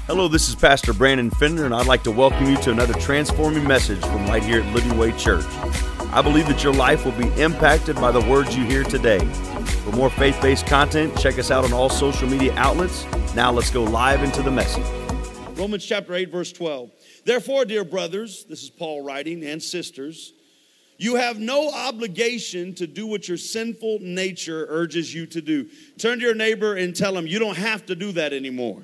Hello, this is Pastor Brandon Fender, and I'd like to welcome you to another transforming message from right here at Living Way Church. I believe that your life will be impacted by the words you hear today. For more faith-based content, check us out on all social media outlets. Now let's go live into the message. Romans chapter 8, verse 12. Therefore, dear brothers, this is Paul writing, and sisters, you have no obligation to do what your sinful nature urges you to do. Turn to your neighbor and tell him, you don't have to do that anymore.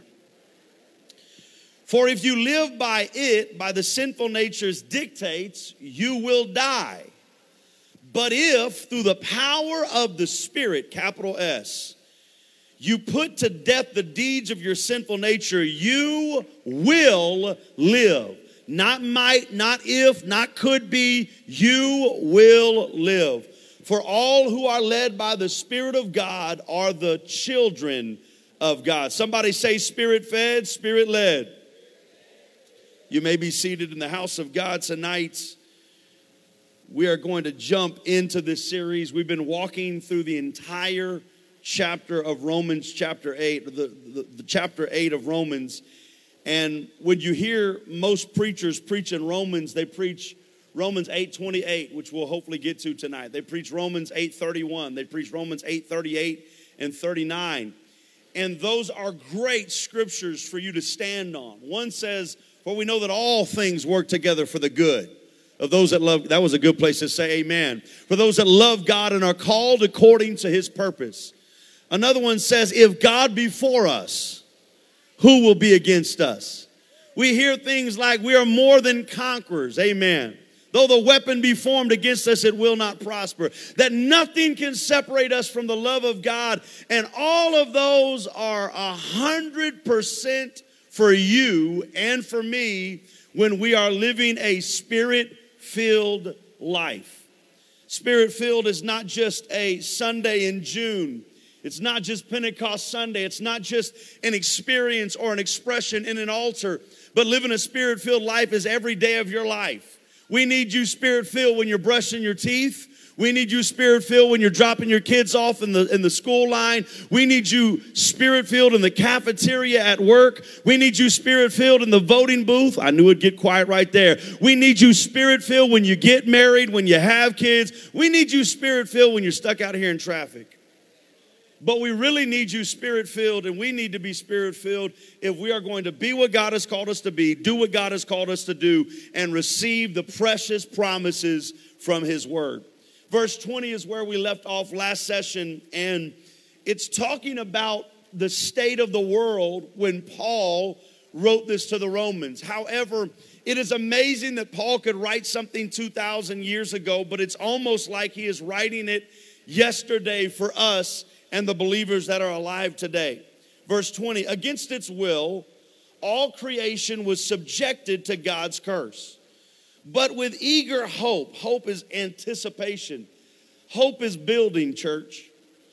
For if you live by it, by the sinful nature's dictates, you will die. But if, through the power of the Spirit, capital S, you put to death the deeds of your sinful nature, you will live. Not might, not if, not could be, you will live. For all who are led by the Spirit of God are the children of God. Somebody say Spirit-fed, Spirit-led. You may be seated in the house of God tonight. We are going to jump into this series. We've been walking through the entire chapter of Romans, chapter 8, the chapter 8 of Romans. And when you hear most preachers preach in Romans, they preach Romans 8:28, which we'll hopefully get to tonight. They preach Romans 8:31. They preach Romans 8:38 and 39. And those are great scriptures for you to stand on. One says, for we know that all things work together for the good of those that love. That was a good place to say amen. For those that love God and are called according to his purpose. Another one says, if God be for us, who will be against us? We hear things like we are more than conquerors. Amen. Though the weapon be formed against us, it will not prosper. That nothing can separate us from the love of God. And all of those are 100% for you and for me when we are living a Spirit-filled life. Spirit-filled is not just a Sunday in June. It's not just Pentecost Sunday. It's not just an experience or an expression in an altar. But living a Spirit-filled life is every day of your life. We need you Spirit-filled when you're brushing your teeth. We need you Spirit-filled when you're dropping your kids off in the school line. We need you Spirit-filled in the cafeteria at work. We need you Spirit-filled in the voting booth. I knew it'd get quiet right there. We need you Spirit-filled when you get married, when you have kids. We need you Spirit-filled when you're stuck out here in traffic. But we really need you Spirit-filled, and we need to be Spirit-filled if we are going to be what God has called us to be, do what God has called us to do, and receive the precious promises from his word. Verse 20 is where we left off last session, and it's talking about the state of the world when Paul wrote this to the Romans. However, it is amazing that Paul could write something 2,000 years ago, but it's almost like he is writing it yesterday for us and the believers that are alive today. Verse 20, against its will, all creation was subjected to God's curse. But with eager hope, hope is anticipation. Hope is building, church.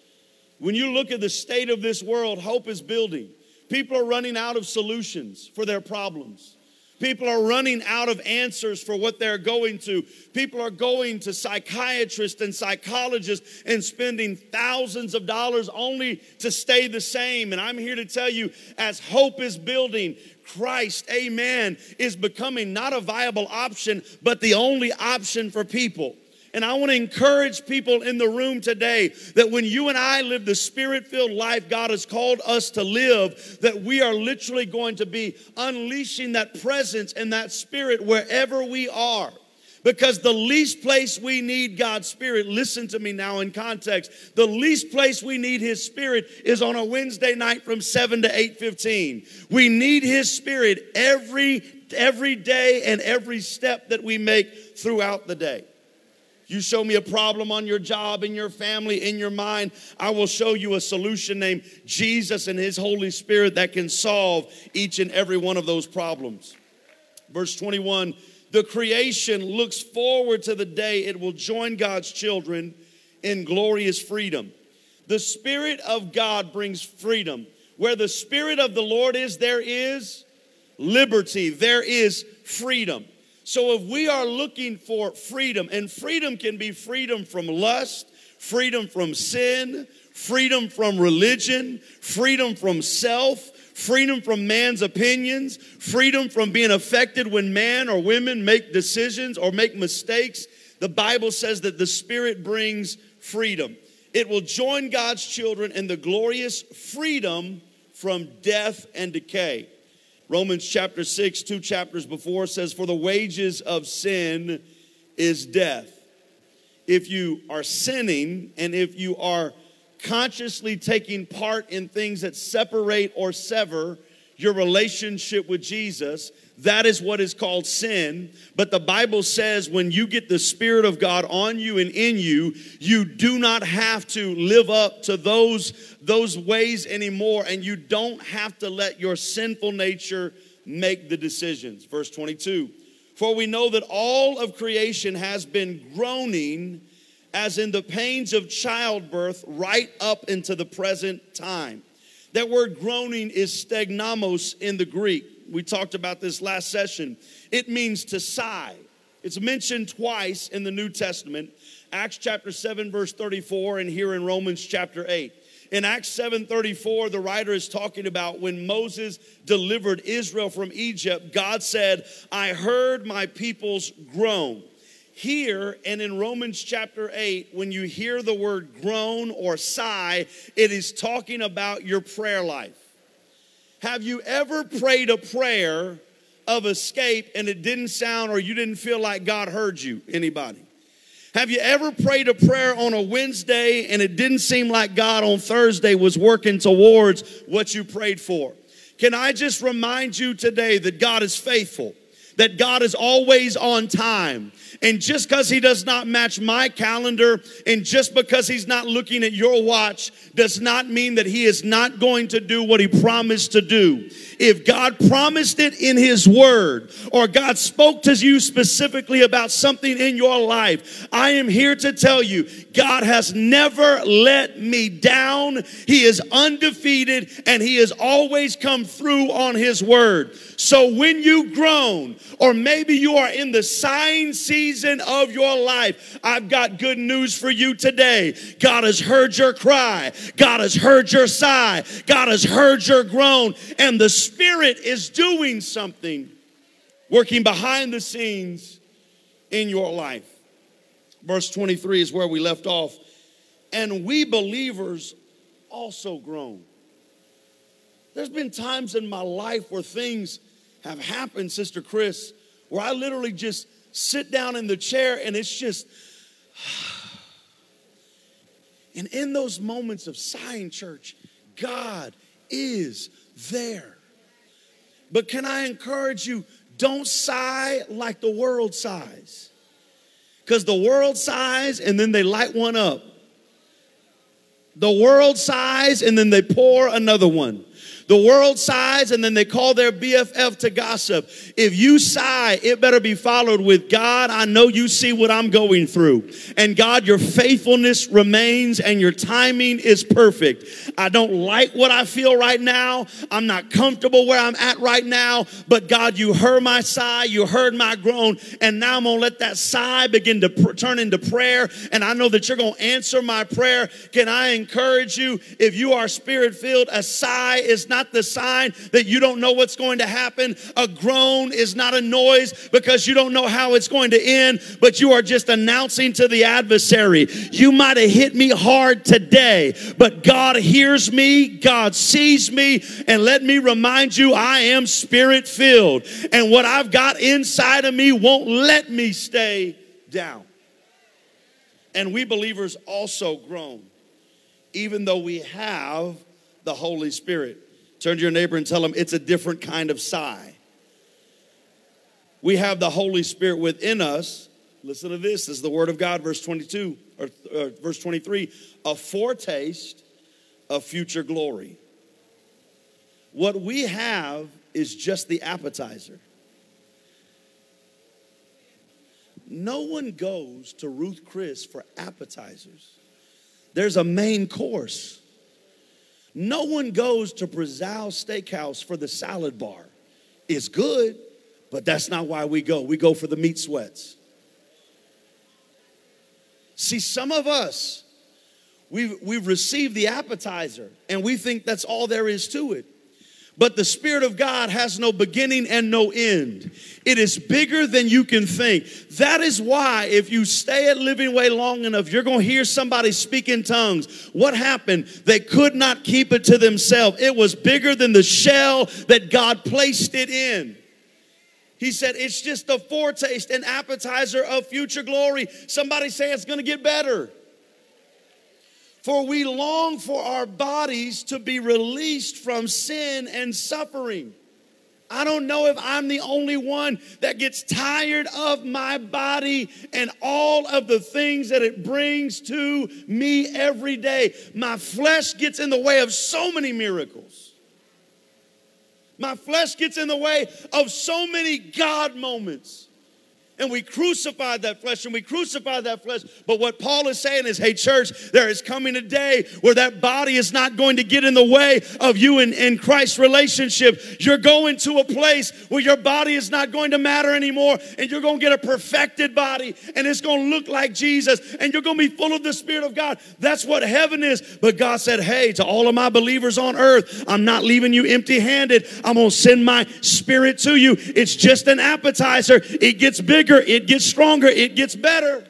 When you look at the state of this world, hope is building. People are running out of solutions for their problems. People are running out of answers for what they're going to. People are going to psychiatrists and psychologists and spending thousands of dollars only to stay the same. And I'm here to tell you, as hope is building, Christ, amen, is becoming not a viable option, but the only option for people. And I want to encourage people in the room today that when you and I live the Spirit-filled life God has called us to live, that we are literally going to be unleashing that presence and that Spirit wherever we are. Because the least place we need God's Spirit, listen to me now in context, the least place we need his Spirit is on a Wednesday night from 7 to 8:15. We need his Spirit every day and every step that we make throughout the day. You show me a problem on your job, in your family, in your mind, I will show you a solution named Jesus and his Holy Spirit that can solve each and every one of those problems. Verse 21, the creation looks forward to the day it will join God's children in glorious freedom. The Spirit of God brings freedom. Where the Spirit of the Lord is, there is liberty. There is freedom. So if we are looking for freedom, and freedom can be freedom from lust, freedom from sin, freedom from religion, freedom from self, freedom from man's opinions, freedom from being affected when man or women make decisions or make mistakes. The Bible says that the Spirit brings freedom. It will join God's children in the glorious freedom from death and decay. Romans chapter 6, 2 chapters before, says, for the wages of sin is death. If you are sinning and if you are consciously taking part in things that separate or sever your relationship with Jesus, that is what is called sin. But the Bible says when you get the Spirit of God on you and in you, you do not have to live up to those ways anymore, and you don't have to let your sinful nature make the decisions. Verse 22, for we know that all of creation has been groaning as in the pains of childbirth right up into the present time. That word groaning is stegnomos in the Greek. We talked about this last session. It means to sigh. It's mentioned twice in the New Testament, Acts chapter 7, verse 34, and here in Romans chapter 8. In Acts 7:34, the writer is talking about when Moses delivered Israel from Egypt, God said, I heard my people's groan. Here and in Romans chapter 8, when you hear the word groan or sigh, it is talking about your prayer life. Have you ever prayed a prayer of escape and it didn't sound or you didn't feel like God heard you? Anybody? Have you ever prayed a prayer on a Wednesday and it didn't seem like God on Thursday was working towards what you prayed for? Can I just remind you today that God is faithful, that God is always on time. And just because he does not match my calendar and just because he's not looking at your watch does not mean that he is not going to do what he promised to do. If God promised it in his word or God spoke to you specifically about something in your life, I am here to tell you, God has never let me down. He is undefeated and he has always come through on his word. So when you groan, or maybe you are in the sighing season of your life, I've got good news for you today. God has heard your cry. God has heard your sigh. God has heard your groan. And the Spirit is doing something, working behind the scenes in your life. Verse 23 is where we left off. And we believers also groan. There's been times in my life where things have happened, Sister Chris, where I literally just sit down in the chair and it's just, and in those moments of sighing, church, God is there. But can I encourage you, don't sigh like the world sighs. Because the world sighs and then they light one up. The world sighs and then they pour another one. The world sighs and then they call their BFF to gossip. If you sigh, it better be followed with, God, I know you see what I'm going through. And God, your faithfulness remains and your timing is perfect. I don't like what I feel right now. I'm not comfortable where I'm at right now. But God, you heard my sigh. You heard my groan. And now I'm going to let that sigh begin to turn into prayer. And I know that you're going to answer my prayer. Can I encourage you, if you are Spirit-filled, a sigh is not the sign that you don't know what's going to happen. A groan is not a noise because you don't know how it's going to end, but you are just announcing to the adversary, you might have hit me hard today, but God hears me, God sees me, and let me remind you, I am Spirit-filled, and what I've got inside of me won't let me stay down. And we believers also groan, even though we have the Holy Spirit. Turn to your neighbor and tell them it's a different kind of sigh. We have the Holy Spirit within us. Listen to this. This is the word of God, verse 22 or verse 23. A foretaste of future glory. What we have is just the appetizer. No one goes to Ruth Chris for appetizers. There's a main course. No one goes to Brazil Steakhouse for the salad bar. It's good, but that's not why we go. We go for the meat sweats. See, some of us, we've received the appetizer, and we think that's all there is to it. But the Spirit of God has no beginning and no end. It is bigger than you can think. That is why if you stay at Living Way long enough, you're going to hear somebody speak in tongues. What happened? They could not keep it to themselves. It was bigger than the shell that God placed it in. He said it's just a foretaste, an appetizer of future glory. Somebody say it's going to get better. For we long for our bodies to be released from sin and suffering. I don't know if I'm the only one that gets tired of my body and all of the things that it brings to me every day. My flesh gets in the way of so many miracles. My flesh gets in the way of so many God moments. And we crucified that flesh, and we crucified that flesh. But what Paul is saying is, hey, church, there is coming a day where that body is not going to get in the way of you in Christ's relationship. You're going to a place where your body is not going to matter anymore, and you're going to get a perfected body, and it's going to look like Jesus, and you're going to be full of the Spirit of God. That's what heaven is. But God said, hey, to all of my believers on earth, I'm not leaving you empty-handed. I'm going to send my Spirit to you. It's just an appetizer. It gets bigger. It gets stronger. It gets better.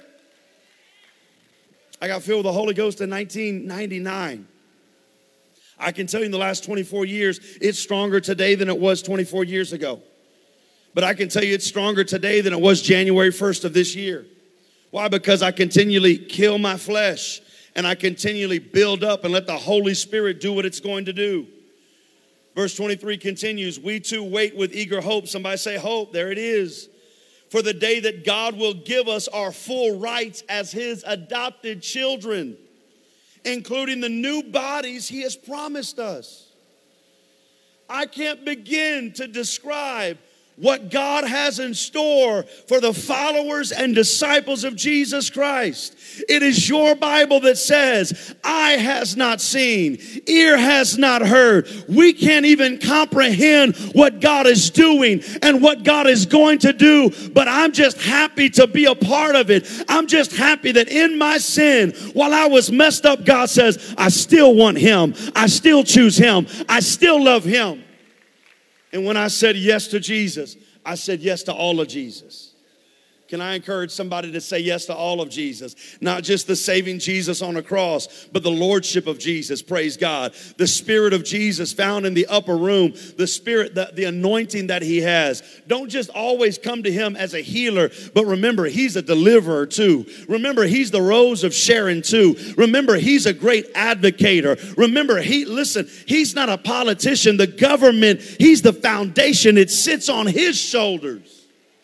I got filled with the Holy Ghost in 1999. I can tell you in the last 24 years, it's stronger today than it was 24 years ago. But I can tell you it's stronger today than it was January 1st of this year. Why? Because I continually kill my flesh and I continually build up and let the Holy Spirit do what it's going to do. Verse 23 continues, we too wait with eager hope. Somebody say hope. There it is. For the day that God will give us our full rights as His adopted children, including the new bodies He has promised us. I can't begin to describe what God has in store for the followers and disciples of Jesus Christ. It is your Bible that says, eye has not seen, ear has not heard. We can't even comprehend what God is doing and what God is going to do, but I'm just happy to be a part of it. I'm just happy that in my sin, while I was messed up, God says, I still want Him. I still choose Him. I still love Him. And when I said yes to Jesus, I said yes to all of Jesus. Can I encourage somebody to say yes to all of Jesus? Not just the saving Jesus on a cross, but the lordship of Jesus, praise God. The Spirit of Jesus found in the upper room, the Spirit, the anointing that He has. Don't just always come to Him as a healer, but remember, He's a deliverer too. Remember, He's the Rose of Sharon too. Remember, He's a great advocator. Remember, He's not a politician. The government, He's the foundation. It sits on His shoulders.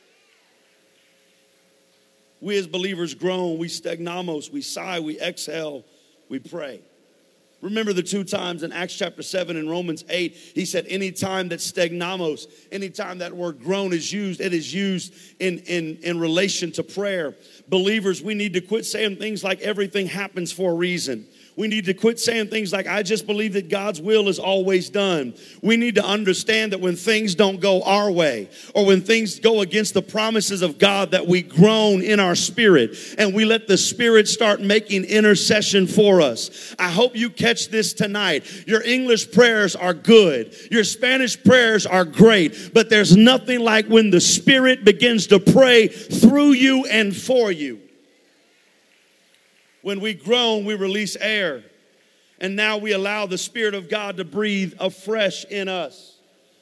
We as believers groan, we stagnamos, we sigh, we exhale, we pray. Remember the two times in Acts chapter 7 and Romans 8, he said anytime that stagnamos, anytime that word groan is used, it is used in relation to prayer. Believers, we need to quit saying things like everything happens for a reason. We need to quit saying things like, I just believe that God's will is always done. We need to understand that when things don't go our way, or when things go against the promises of God, that we groan in our spirit and we let the Spirit start making intercession for us. I hope you catch this tonight. Your English prayers are good. Your Spanish prayers are great, but there's nothing like when the Spirit begins to pray through you and for you. When we groan, we release air. And now we allow the Spirit of God to breathe afresh in us.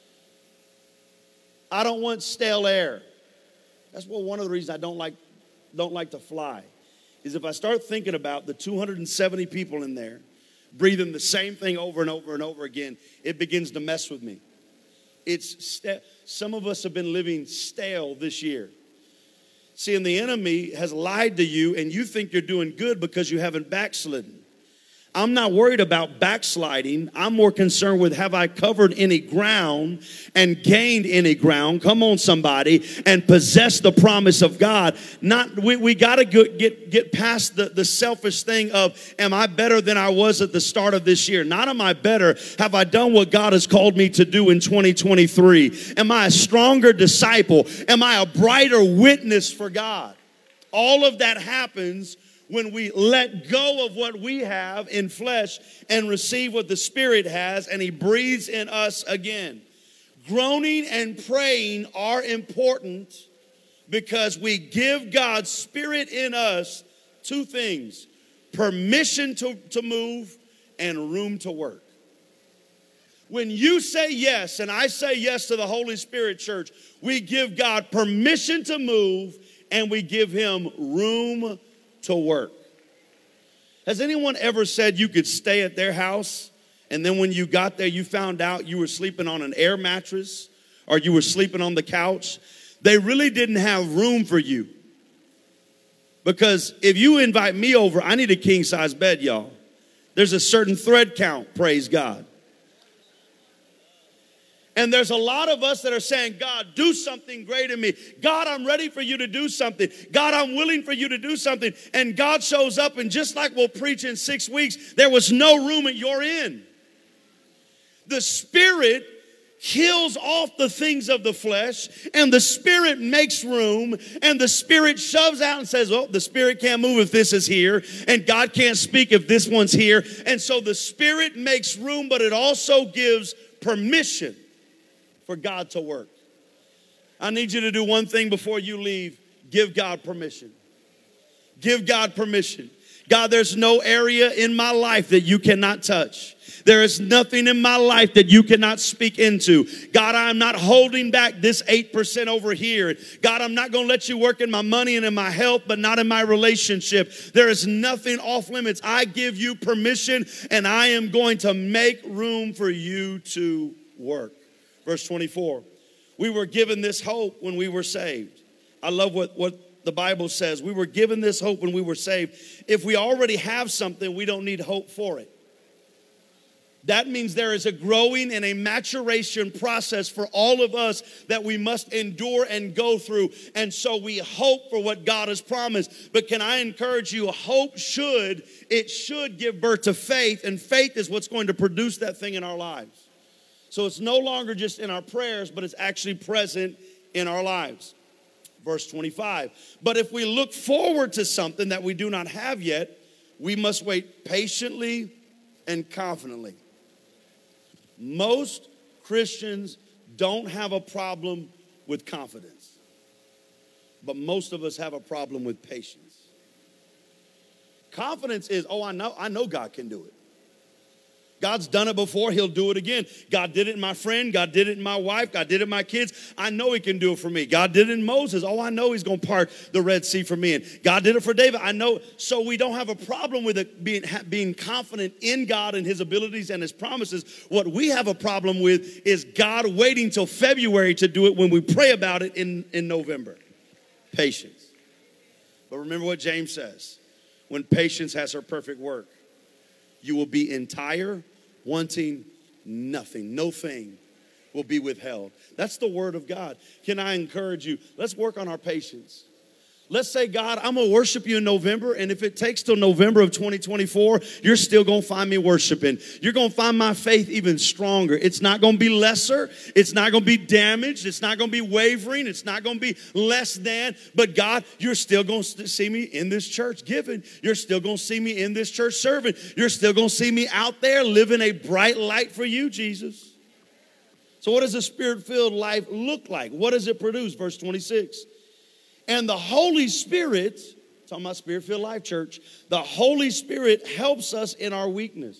I don't want stale air. That's one of the reasons I don't like to fly. Is if I start thinking about the 270 people in there breathing the same thing over and over and over again, it begins to mess with me. Some of us have been living stale this year. See, and the enemy has lied to you, and you think you're doing good because you haven't backslidden. I'm not worried about backsliding. I'm more concerned with, have I covered any ground and gained any ground? Come on, somebody, and possess the promise of God. We got to get past the selfish thing of, am I better than I was at the start of this year? Not am I better. Have I done what God has called me to do in 2023? Am I a stronger disciple? Am I a brighter witness for God? All of that happens when we let go of what we have in flesh and receive what the Spirit has, and He breathes in us again. Groaning and praying are important because we give God's Spirit in us two things: permission to move and room to work. When you say yes, and I say yes to the Holy Spirit, church, we give God permission to move and we give Him room to work. Has anyone ever said you could stay at their house and then when you got there you found out you were sleeping on an air mattress or you were sleeping on the couch? They really didn't have room for you. Because if you invite me over, I need a king size bed, y'all. There's a certain thread count, praise God. And there's a lot of us that are saying, God, do something great in me. God, I'm ready for you to do something. God, I'm willing for you to do something. And God shows up, and just like we'll preach in 6 weeks, there was no room at your end. The Spirit kills off the things of the flesh, and the Spirit makes room, and the Spirit shoves out and says, oh, the Spirit can't move if this is here, and God can't speak if this one's here. And so the Spirit makes room, but it also gives permission for God to work. I need you to do one thing before you leave. Give God permission. Give God permission. God, there's no area in my life that you cannot touch. There is nothing in my life that you cannot speak into. God, I'm not holding back this 8% over here. God, I'm not going to let you work in my money and in my health, but not in my relationship. There is nothing off limits. I give you permission, and I am going to make room for you to work. Verse 24, we were given this hope when we were saved. I love what the Bible says. We were given this hope when we were saved. If we already have something, we don't need hope for it. That means there is a growing and a maturation process for all of us that we must endure and go through. And so we hope for what God has promised. But can I encourage you, hope should give birth to faith, and faith is what's going to produce that thing in our lives. So it's no longer just in our prayers, but it's actually present in our lives. Verse 25, but if we look forward to something that we do not have yet, we must wait patiently and confidently. Most Christians don't have a problem with confidence, but most of us have a problem with patience. Confidence is, oh, I know God can do it. God's done it before, He'll do it again. God did it in my friend, God did it in my wife, God did it in my kids. I know He can do it for me. God did it in Moses. Oh, I know He's going to part the Red Sea for me. And God did it for David. I know. So we don't have a problem with it being confident in God and His abilities and His promises. What we have a problem with is God waiting till February to do it when we pray about it in November. Patience. But remember what James says. When patience has her perfect work, you will be entire, wanting nothing. No thing will be withheld. That's the word of God. Can I encourage you? Let's work on our patience. Let's say, God, I'm going to worship you in November, and if it takes till November of 2024, you're still going to find me worshiping. You're going to find my faith even stronger. It's not going to be lesser. It's not going to be damaged. It's not going to be wavering. It's not going to be less than. But God, you're still going to see me in this church giving. You're still going to see me in this church serving. You're still going to see me out there living a bright light for you, Jesus. So what does a Spirit-filled life look like? What does it produce? Verse 26. And the Holy Spirit, talking about Spirit-filled life, church, the Holy Spirit helps us in our weakness.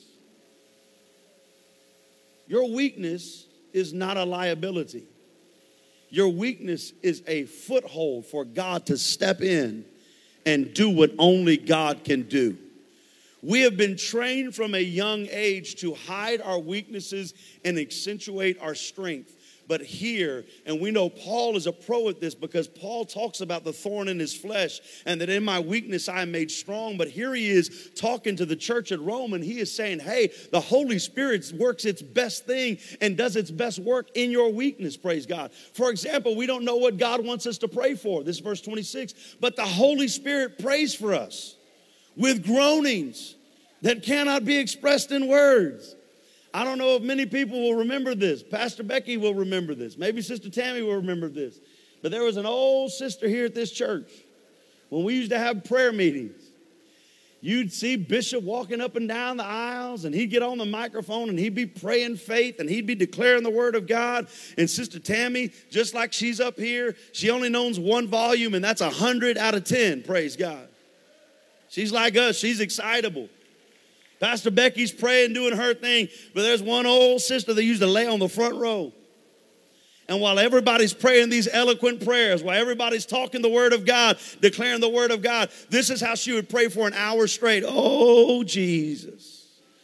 Your weakness is not a liability. Your weakness is a foothold for God to step in and do what only God can do. We have been trained from a young age to hide our weaknesses and accentuate our strength. But here, and we know Paul is a pro at this because Paul talks about the thorn in his flesh and that in my weakness I am made strong. But here he is talking to the church at Rome, and he is saying, hey, the Holy Spirit works its best thing and does its best work in your weakness, praise God. For example, we don't know what God wants us to pray for. This is verse 26. But the Holy Spirit prays for us with groanings that cannot be expressed in words. I don't know if many people will remember this. Pastor Becky will remember this. Maybe Sister Tammy will remember this. But there was an old sister here at this church when we used to have prayer meetings. You'd see Bishop walking up and down the aisles, and he'd get on the microphone, and he'd be praying faith, and he'd be declaring the word of God. And Sister Tammy, just like she's up here, she only knows one volume, and that's 100 out of 10, praise God. She's like us. She's excitable. Pastor Becky's praying, doing her thing, but there's one old sister that used to lay on the front row. And while everybody's praying these eloquent prayers, while everybody's talking the word of God, declaring the word of God, this is how she would pray for an hour straight. Oh, Jesus.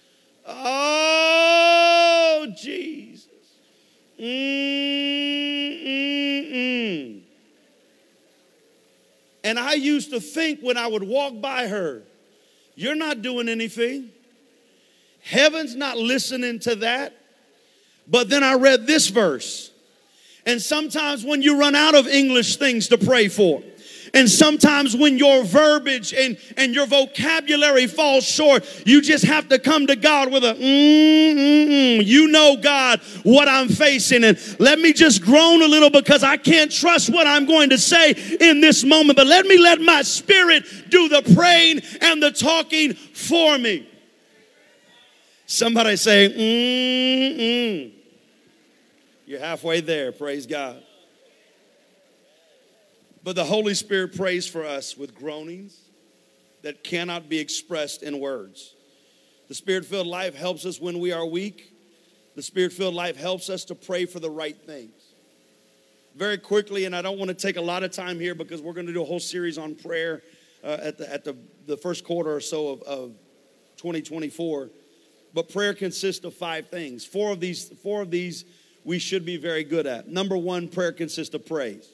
Oh, Jesus. And I used to think when I would walk by her, you're not doing anything. Heaven's not listening to that. But then I read this verse. And sometimes when you run out of English things to pray for, and sometimes when your verbiage and your vocabulary falls short, you just have to come to God with a, you know, God, what I'm facing. And let me just groan a little because I can't trust what I'm going to say in this moment. But let me let my spirit do the praying and the talking for me. Somebody say, You're halfway there, praise God. But the Holy Spirit prays for us with groanings that cannot be expressed in words. The Spirit-filled life helps us when we are weak. The Spirit-filled life helps us to pray for the right things. Very quickly, and I don't want to take a lot of time here because we're going to do a whole series on prayer at the first quarter or so of 2024. But prayer consists of 5 things. Four of these we should be very good at. Number 1, prayer consists of praise.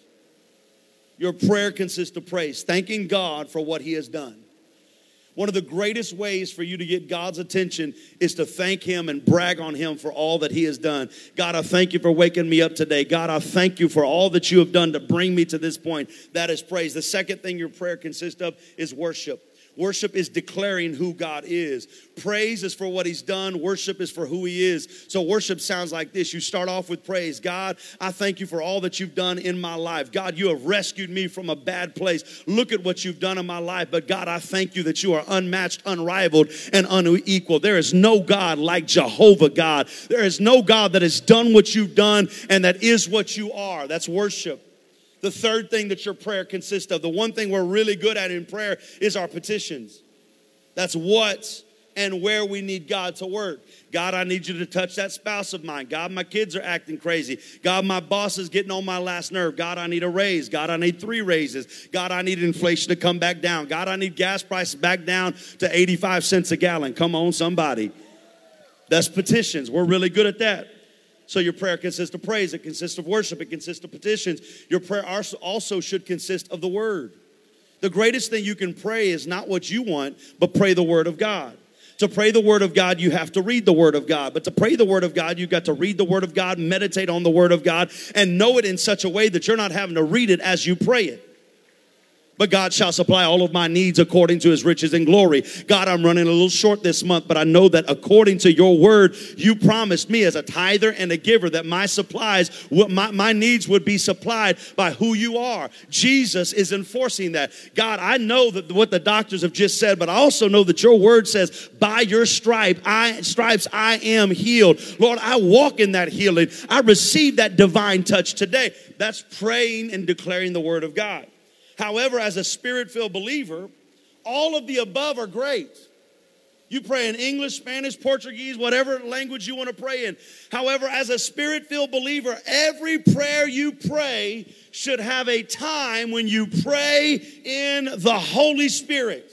Your prayer consists of praise, thanking God for what He has done. One of the greatest ways for you to get God's attention is to thank Him and brag on Him for all that He has done. God, I thank you for waking me up today. God, I thank you for all that you have done to bring me to this point. That is praise. The second thing your prayer consists of is worship. Worship is declaring who God is. Praise is for what He's done. Worship is for who He is. So worship sounds like this. You start off with praise. God, I thank you for all that you've done in my life. God, you have rescued me from a bad place. Look at what you've done in my life. But God, I thank you that you are unmatched, unrivaled, and unequal. There is no God like Jehovah God. There is no God that has done what you've done and that is what you are. That's worship. The third thing that your prayer consists of, the one thing we're really good at in prayer is our petitions. That's what and where we need God to work. God, I need you to touch that spouse of mine. God, my kids are acting crazy. God, my boss is getting on my last nerve. God, I need a raise. God, I need 3 raises. God, I need inflation to come back down. God, I need gas prices back down to 85 cents a gallon. Come on, somebody. That's petitions. We're really good at that. So your prayer consists of praise. It consists of worship. It consists of petitions. Your prayer also should consist of the word. The greatest thing you can pray is not what you want, but pray the word of God. To pray the word of God, you have to read the word of God. But to pray the word of God, you've got to read the word of God, meditate on the word of God, and know it in such a way that you're not having to read it as you pray it. But God shall supply all of my needs according to his riches and glory. God, I'm running a little short this month, but I know that according to your word, you promised me as a tither and a giver that my supplies, my needs would be supplied by who you are. Jesus is enforcing that. God, I know that what the doctors have just said, but I also know that your word says, by your stripes I am healed. Lord, I walk in that healing. I receive that divine touch today. That's praying and declaring the word of God. However, as a spirit-filled believer, all of the above are great. You pray in English, Spanish, Portuguese, whatever language you want to pray in. However, as a spirit-filled believer, every prayer you pray should have a time when you pray in the Holy Spirit.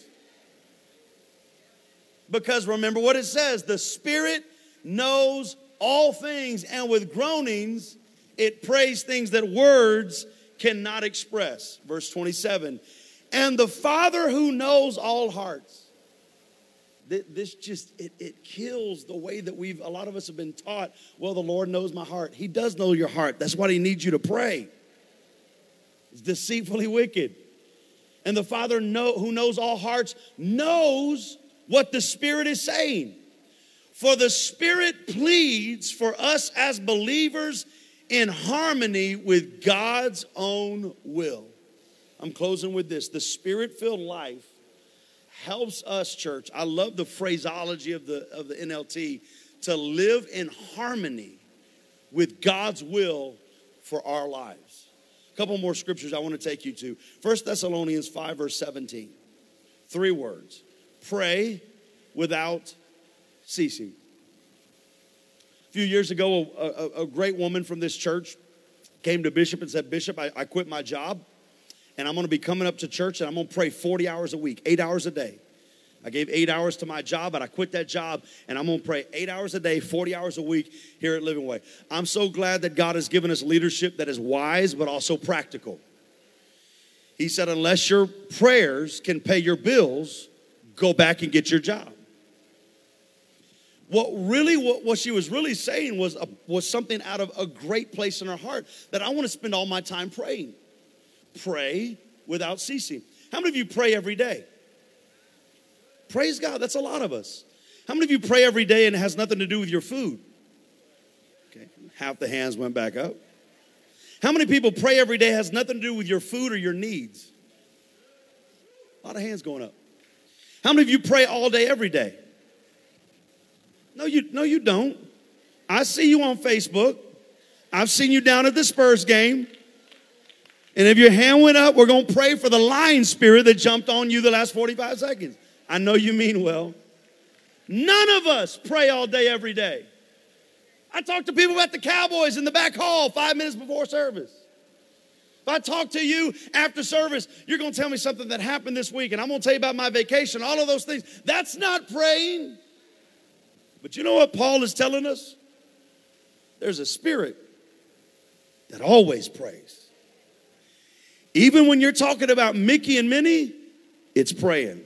Because remember what it says, the Spirit knows all things, and with groanings, it prays things that words cannot express. Verse 27, and the Father who knows all hearts. This just, it kills the way that a lot of us have been taught, well, the Lord knows my heart. He does know your heart. That's why he needs you to pray. It's deceitfully wicked. And the Father who knows all hearts knows what the Spirit is saying. For the Spirit pleads for us as believers in harmony with God's own will. I'm closing with this. The Spirit-filled life helps us, church. I love the phraseology of the NLT, to live in harmony with God's will for our lives. A couple more scriptures I want to take you to. 1 Thessalonians 5, verse 17. 3 words. Pray without ceasing. A few years ago, a great woman from this church came to Bishop and said, Bishop, I quit my job, and I'm going to be coming up to church, and I'm going to pray 40 hours a week, 8 hours a day. I gave 8 hours to my job, but I quit that job, and I'm going to pray 8 hours a day, 40 hours a week here at Living Way. I'm so glad that God has given us leadership that is wise, but also practical. He said, unless your prayers can pay your bills, go back and get your job. What she was really saying was something out of a great place in her heart, that I want to spend all my time praying. Pray without ceasing. How many of you pray every day? Praise God, that's a lot of us. How many of you pray every day and it has nothing to do with your food? Okay, half the hands went back up. How many people pray every day has nothing to do with your food or your needs? A lot of hands going up. How many of you pray all day, every day? No, you don't. I see you on Facebook. I've seen you down at the Spurs game. And if your hand went up, we're going to pray for the lying spirit that jumped on you the last 45 seconds. I know you mean well. None of us pray all day, every day. I talk to people about the Cowboys in the back hall 5 minutes before service. If I talk to you after service, you're going to tell me something that happened this week, and I'm going to tell you about my vacation, all of those things. That's not praying. But you know what Paul is telling us? There's a spirit that always prays. Even when you're talking about Mickey and Minnie, it's praying.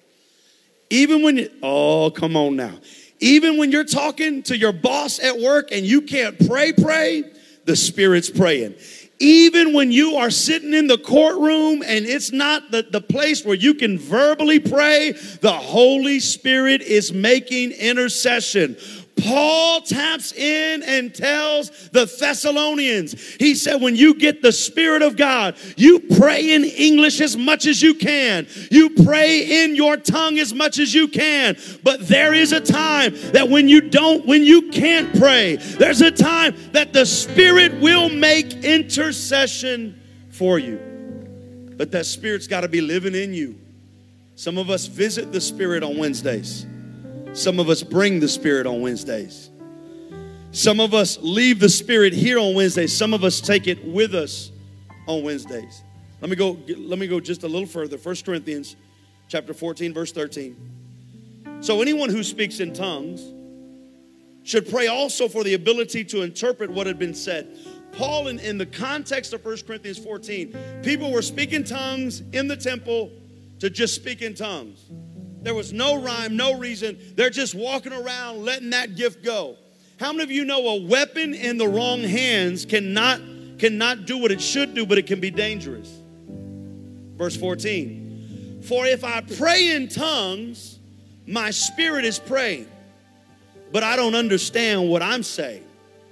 Even when come on now. Even when you're talking to your boss at work and you can't pray, the Spirit's praying. Even when you are sitting in the courtroom and it's not the place where you can verbally pray, the Holy Spirit is making intercession. Paul taps in and tells the Thessalonians, he said, when you get the Spirit of God, you pray in English as much as you can. You pray in your tongue as much as you can. But there is a time that when you can't pray, there's a time that the Spirit will make intercession for you. But that Spirit's got to be living in you. Some of us visit the Spirit on Wednesdays. Some of us bring the Spirit on Wednesdays. Some of us leave the Spirit here on Wednesdays. Some of us take it with us on Wednesdays. Let me go just a little further. 1 Corinthians chapter 14, verse 13. So anyone who speaks in tongues should pray also for the ability to interpret what had been said. Paul, in the context of 1 Corinthians 14, people were speaking tongues in the temple to just speak in tongues. There was no rhyme, no reason. They're just walking around letting that gift go. How many of you know a weapon in the wrong hands cannot do what it should do, but it can be dangerous? Verse 14. For if I pray in tongues, my spirit is praying, but I don't understand what I'm saying.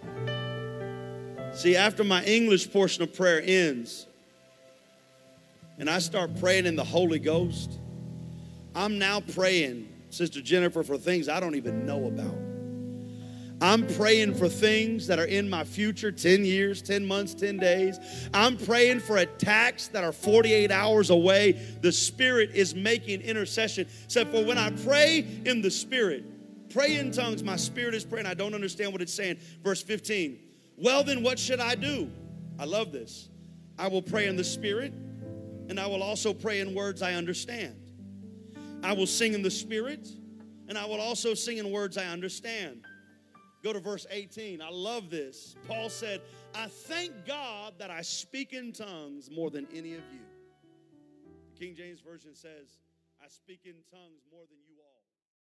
See, after my English portion of prayer ends, and I start praying in the Holy Ghost, I'm now praying, Sister Jennifer, for things I don't even know about. I'm praying for things that are in my future, 10 years, 10 months, 10 days. I'm praying for attacks that are 48 hours away. The Spirit is making intercession. So for when I pray in the Spirit, pray in tongues, my spirit is praying. I don't understand what it's saying. Verse 15. Well, then what should I do? I love this. I will pray in the Spirit, and I will also pray in words I understand. I will sing in the Spirit, and I will also sing in words I understand. Go to verse 18. I love this. Paul said, I thank God that I speak in tongues more than any of you. The King James Version says, I speak in tongues more than you